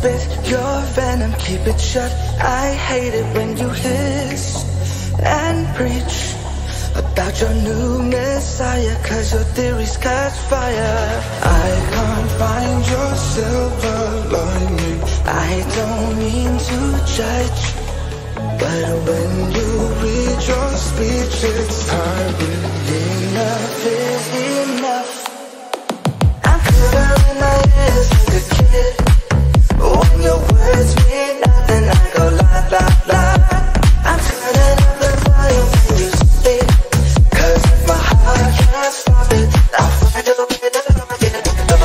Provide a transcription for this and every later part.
spit your venom, keep it shut. I hate it when you hiss and preach about your new messiah, cause your theories catch fire. I can't find your silver lining. I don't mean to judge, but when you read your speech, it's tiring. Enough is enough. I'm covering my ears like a kid. When your words mean nothing, I go la la la. I'm turning up the volume when you speak, cause if my heart can't stop it, I'll find a way to lock it up.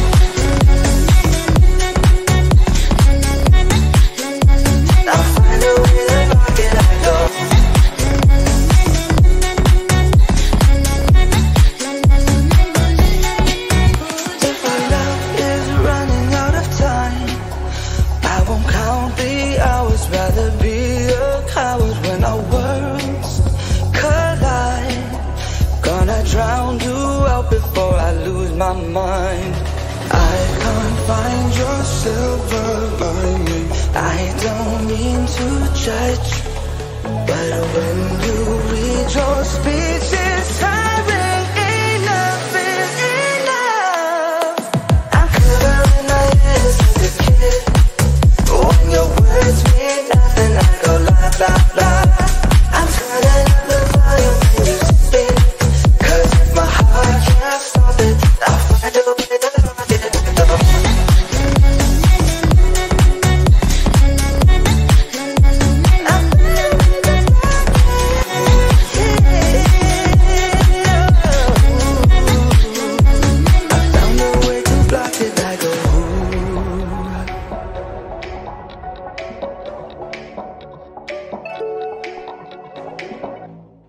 I'll find a way to lock it up. If our love is running out of time, I won't count the hours, rather be a coward when our worlds collide. Gonna drown you out before I lose my mind. I can't find your silver lining. I don't mean to judge, but when